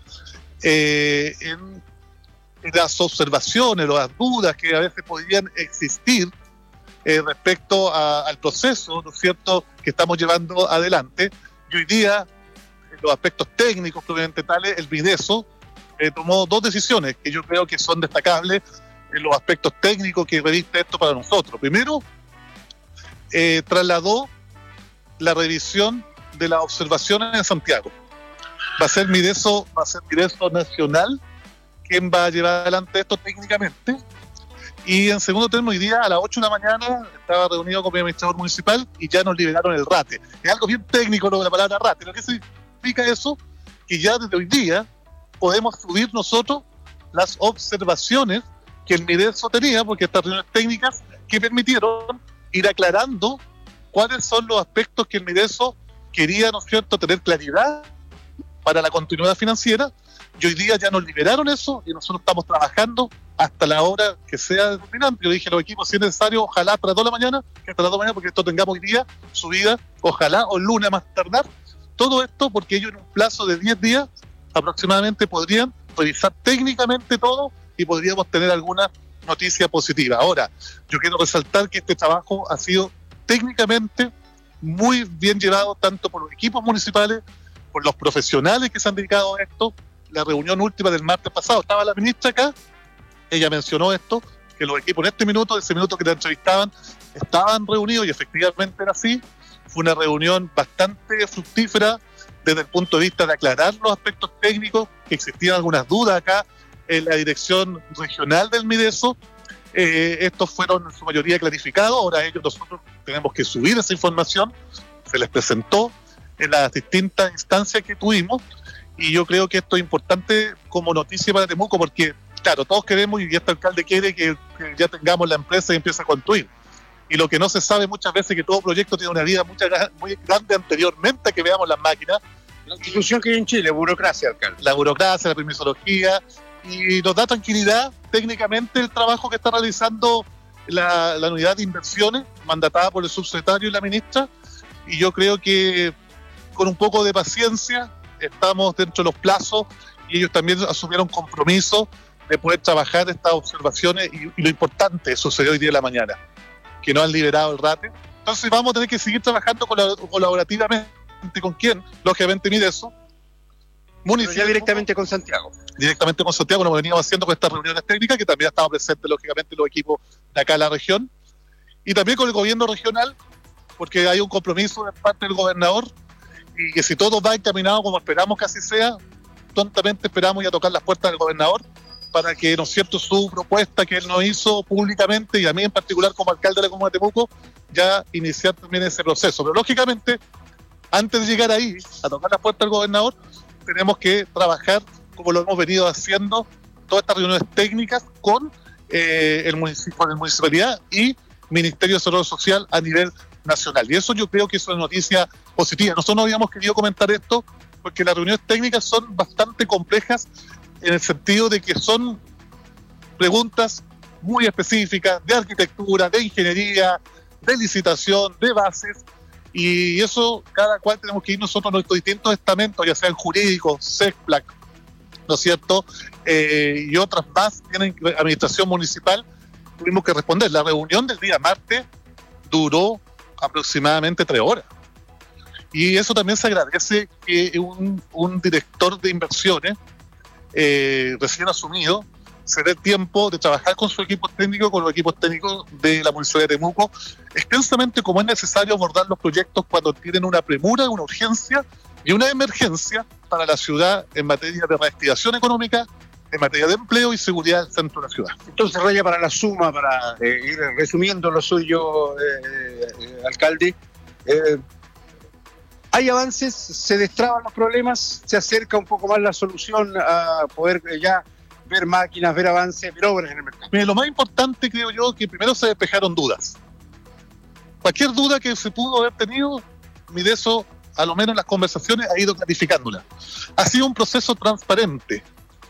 eh, en las observaciones, las dudas que a veces podrían existir eh, respecto a, al proceso, ¿no es cierto?, que estamos llevando adelante. Y hoy día, en los aspectos técnicos propiamente tales, el Mideso eh, tomó dos decisiones que yo creo que son destacables en los aspectos técnicos que reviste esto para nosotros. Primero, eh, trasladó la revisión de las observaciones en Santiago. Va a ser Mideso, va a ser Mideso nacional quien va a llevar adelante esto técnicamente. Y en segundo término, hoy día a las ocho de la mañana estaba reunido con mi administrador municipal y ya nos liberaron el RATE. Es algo bien técnico lo de la palabra RATE. ¿Lo que significa eso? Que ya desde hoy día podemos subir nosotros las observaciones que el Mideso tenía, porque estas reuniones técnicas que permitieron ir aclarando cuáles son los aspectos que el Mideso quería, ¿no es cierto?, tener claridad para la continuidad financiera. Y hoy día ya nos liberaron eso y nosotros estamos trabajando hasta la hora que sea determinante. Yo dije a los equipos, si es necesario, ojalá hasta las dos de la mañana, que hasta las dos de la mañana, porque esto tengamos hoy día subida, ojalá, o el lunes más tardar. Todo esto porque ellos en un plazo de diez días aproximadamente podrían revisar técnicamente todo y podríamos tener alguna noticia positiva. Ahora, yo quiero resaltar que este trabajo ha sido técnicamente muy bien llevado tanto por los equipos municipales, por los profesionales que se han dedicado a esto. La reunión última del martes pasado, estaba la ministra acá, ella mencionó esto, que los equipos en este minuto, ese minuto que la entrevistaban, estaban reunidos y efectivamente era así. Fue una reunión bastante fructífera desde el punto de vista de aclarar los aspectos técnicos, que existían algunas dudas acá en la dirección regional del Mideso. Eh, estos fueron en su mayoría clarificados, ahora ellos, nosotros tenemos que subir esa información, se les presentó en las distintas instancias que tuvimos. Y yo creo que esto es importante como noticia para Temuco, porque, claro, todos queremos, y este alcalde quiere que, que ya tengamos la empresa y empiece a construir. Y lo que no se sabe muchas veces es que todo proyecto tiene una vida mucha, muy grande anteriormente a que veamos las máquinas. La institución que hay en Chile, burocracia, alcalde. La burocracia, la permisología, y nos da tranquilidad técnicamente el trabajo que está realizando la, la unidad de inversiones, mandatada por el subsecretario y la ministra, y yo creo que con un poco de paciencia estamos dentro de los plazos y ellos también asumieron compromiso de poder trabajar estas observaciones y, y lo importante sucedió hoy día en la mañana, que no han liberado el RATE. Entonces vamos a tener que seguir trabajando colaborativamente. ¿Con quién? Lógicamente Mideso. Ya directamente con Santiago. Directamente con Santiago, lo veníamos haciendo con estas reuniones técnicas, que también estaban presentes lógicamente los equipos de acá de la región, y también con el gobierno regional, porque hay un compromiso de parte del gobernador, y que si todo va encaminado como esperamos que así sea, tontamente esperamos ir a tocar las puertas del gobernador para que, ¿no es cierto?, su propuesta que él nos hizo públicamente, y a mí en particular como alcalde de la comuna de Temuco, ya iniciar también ese proceso. Pero lógicamente, antes de llegar ahí, a tocar las puertas del gobernador, tenemos que trabajar como lo hemos venido haciendo, todas estas reuniones técnicas con eh, el municipio, con la municipalidad y Ministerio de Desarrollo Social a nivel nacional. Y eso yo creo que es una noticia positiva. Nosotros no habíamos querido comentar esto porque las reuniones técnicas son bastante complejas en el sentido de que son preguntas muy específicas de arquitectura, de ingeniería, de licitación, de bases, y eso cada cual tenemos que ir nosotros a nuestros distintos estamentos, ya sean jurídicos, SECPLAC, ¿no es cierto?, eh, y otras más, tienen administración municipal, tuvimos que responder. La reunión del día martes duró aproximadamente tres horas. Y eso también se agradece que un, un director de inversiones eh, recién asumido se dé tiempo de trabajar con su equipo técnico, con los equipos técnicos de la Municipalidad de Temuco, extensamente como es necesario abordar los proyectos cuando tienen una premura, una urgencia y una emergencia para la ciudad en materia de reactivación económica, en materia de empleo y seguridad del centro de la ciudad. Entonces, Raya, para la suma, para eh, ir resumiendo lo suyo, eh, eh, alcalde, eh, hay avances, se destraban los problemas, se acerca un poco más la solución a poder eh, ya ver máquinas, ver avances, ver obras en el mercado. Mire, lo más importante, creo yo, que primero se despejaron dudas. Cualquier duda que se pudo haber tenido, Mideso, a lo menos en las conversaciones, ha ido clarificándola. Ha sido un proceso transparente.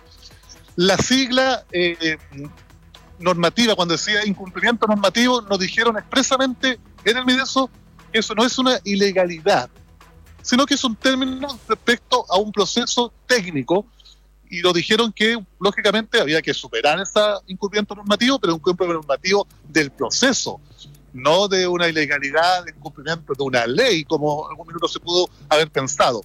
La sigla eh, normativa, cuando decía incumplimiento normativo, nos dijeron expresamente en el Mideso que eso no es una ilegalidad, sino que es un término respecto a un proceso técnico, y lo dijeron que lógicamente había que superar ese incumplimiento normativo, pero un incumplimiento normativo del proceso, no de una ilegalidad, de incumplimiento de una ley, como en algún minuto se pudo haber pensado.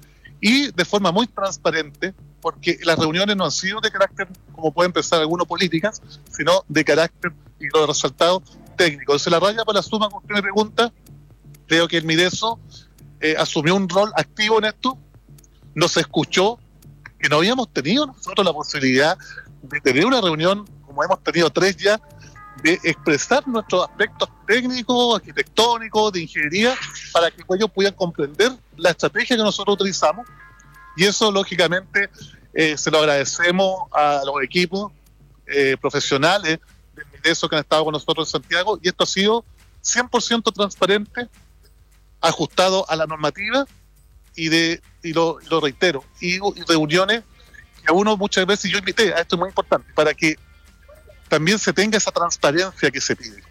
Y de forma muy transparente, porque las reuniones no han sido de carácter, como pueden pensar algunos, políticas, sino de carácter, y lo he resaltado, técnico. Entonces, la raya para la suma, como usted me pregunta, creo que el Mideso eh, asumió un rol activo en esto, nos escuchó, que no habíamos tenido nosotros la posibilidad de tener una reunión, como hemos tenido tres ya, de expresar nuestros aspectos técnicos, arquitectónicos, de ingeniería, para que ellos puedan comprender la estrategia que nosotros utilizamos. Y eso, lógicamente, eh, se lo agradecemos a los equipos eh, profesionales del Mideso que han estado con nosotros en Santiago, y esto ha sido cien por ciento transparente, ajustado a la normativa, y de y lo, y lo reitero, y, y reuniones que a uno muchas veces yo invité, a esto es muy importante, para que también se tenga esa transparencia que se pide,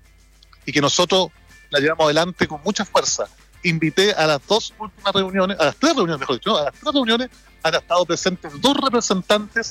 y que nosotros la llevamos adelante con mucha fuerza. Invité a las dos últimas reuniones, a las tres reuniones, mejor dicho, ¿no? a las tres reuniones han estado presentes dos representantes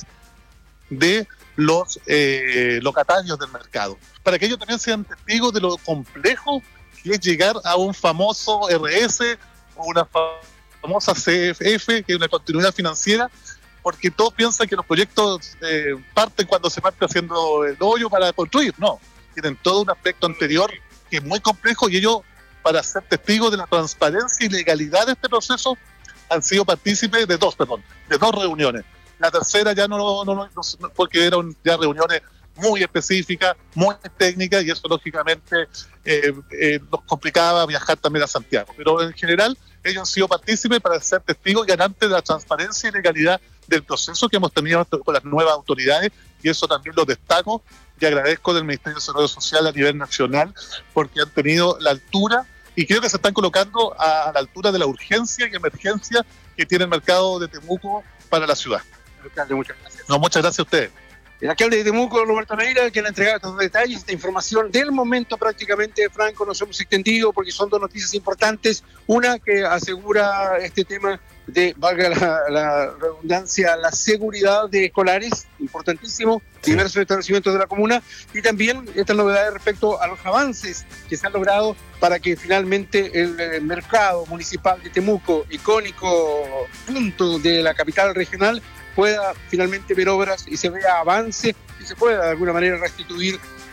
de los eh, locatarios del mercado, para que ellos también sean testigos de lo complejo que es llegar a un famoso R S o una famosa C F F, que es una continuidad financiera, porque todos piensan que los proyectos eh, parten cuando se parte haciendo el hoyo para construir. No, tienen todo un aspecto anterior que es muy complejo, y ellos, para ser testigos de la transparencia y legalidad de este proceso, han sido partícipes de dos, perdón, de dos reuniones. La tercera ya no, no, no, no porque eran ya reuniones muy específicas, muy técnicas, y eso lógicamente eh, eh, nos complicaba viajar también a Santiago. Pero en general ellos han sido partícipes para ser testigos y garantes de la transparencia y legalidad del proceso que hemos tenido con las nuevas autoridades, y eso también lo destaco y agradezco del Ministerio de Desarrollo Social a nivel nacional, porque han tenido la altura, y creo que se están colocando a la altura de la urgencia y emergencia que tiene el mercado de Temuco para la ciudad. Alcalde, muchas gracias. No, muchas gracias a ustedes. El alcalde de Temuco, Roberto Neira, que le ha entregado estos detalles, esta información del momento prácticamente, Franco, nos hemos extendido porque son dos noticias importantes. Una que asegura este tema de, valga la, la redundancia, la seguridad de escolares, importantísimo, diversos establecimientos de la comuna, y también estas novedades respecto a los avances que se han logrado para que finalmente el, el mercado municipal de Temuco, icónico punto de la capital regional, pueda finalmente ver obras y se vea avance y se pueda de alguna manera restituir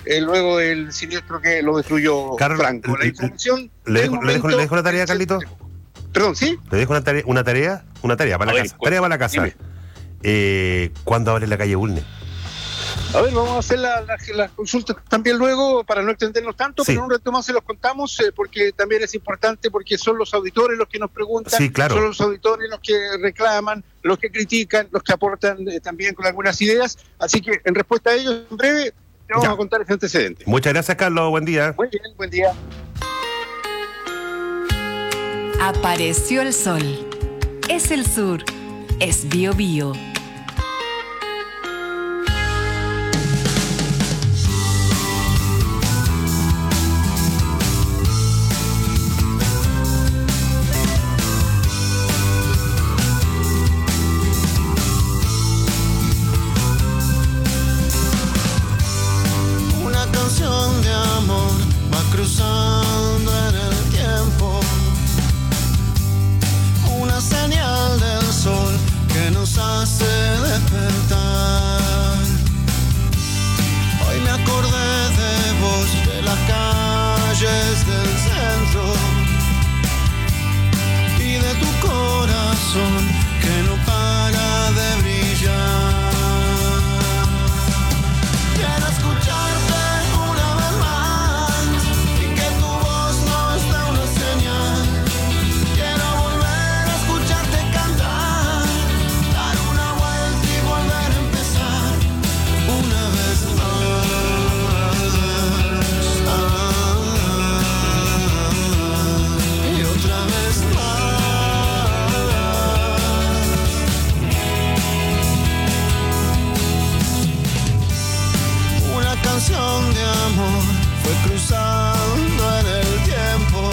eh, luego del siniestro que lo destruyó Carlos, Franco. La información... ¿Le dejo, ¿le dejo, ¿le dejo la tarea, Carlito? Perdón, ¿sí? ¿Le dejo una tarea? Una tarea, una tarea para A la ver, casa. Tarea para la casa. Eh, ¿Cuándo abre la calle Bulne? A ver, vamos a hacer las la, la consultas también luego para no extendernos tanto, Sí. pero en un rato más se los contamos eh, porque también es importante, porque son los auditores los que nos preguntan, Sí, claro. son los auditores los que reclaman, los que critican, los que aportan eh, también con algunas ideas. Así que en respuesta a ellos, en breve, te vamos Ya. a contar ese antecedente. Muchas gracias, Carlos. Buen día. Muy bien, buen día. Apareció el sol. Es el sur. Es Bio Bio. Una canción de amor va cruzando en el tiempo. Una señal del sol que nos hace despertar. Hoy me acordé de vos, de las calles del centro y de tu corazón que no para de brillar. Quiero escucharte una vez más y que tu voz nos dé una señal. Quiero volver a escucharte cantar, dar una vuelta y volver a empezar una vez más y otra vez más. Una canción de amor fue cruzando en el tiempo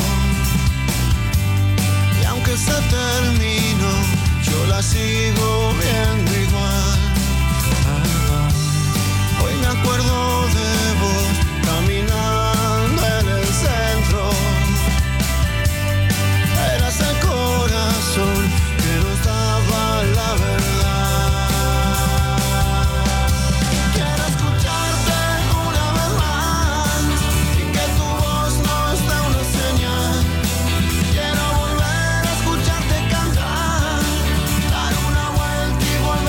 y aunque se terminó, yo la sigo viendo igual. Hoy me acuerdo de vos caminando en el centro. Eras el corazón que nos daba la verdad. Quiero escucharte una vez más y que tu voz nos dé una señal. Quiero volver a escucharte cantar, dar una vuelta y volver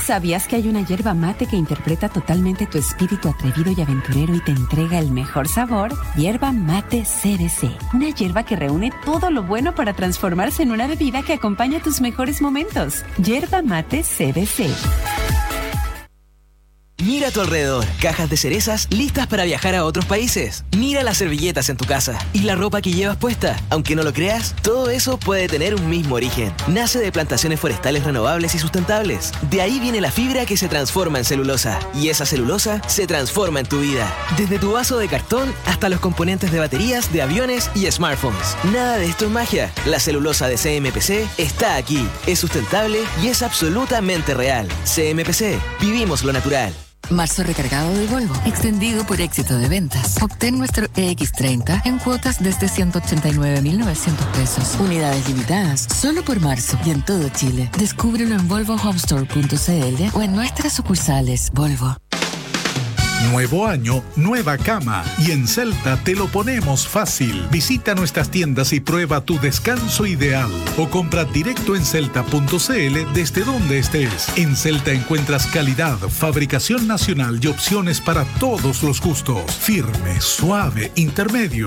¿Sabías que hay una hierba mate que interpreta totalmente tu espíritu atrevido y aventurero y te entrega el mejor sabor? Hierba mate C B C. Una hierba que reúne todo lo bueno para transformarse en una bebida que acompaña tus mejores momentos. Hierba mate C B C. Mira a tu alrededor, cajas de cerezas listas para viajar a otros países. Mira las servilletas en tu casa y la ropa que llevas puesta. Aunque no lo creas, todo eso puede tener un mismo origen. Nace de plantaciones forestales renovables y sustentables. De ahí viene la fibra que se transforma en celulosa. Y esa celulosa se transforma en tu vida. Desde tu vaso de cartón hasta los componentes de baterías, de aviones y smartphones. Nada de esto es magia. La celulosa de C M P C está aquí. Es sustentable y es absolutamente real. C M P C. Vivimos lo natural. Marzo recargado de Volvo, extendido por éxito de ventas. Obtén nuestro E X treinta en cuotas desde ciento ochenta y nueve mil novecientos pesos. Unidades limitadas, solo por marzo y en todo Chile. Descúbrelo en volvo home store punto c l o en nuestras sucursales Volvo. Nuevo año, nueva cama. Y en Celta te lo ponemos fácil. Visita nuestras tiendas y prueba tu descanso ideal. O compra directo en celta punto c l desde donde estés. En Celta encuentras calidad, fabricación nacional y opciones para todos los gustos. Firme, suave, intermedio.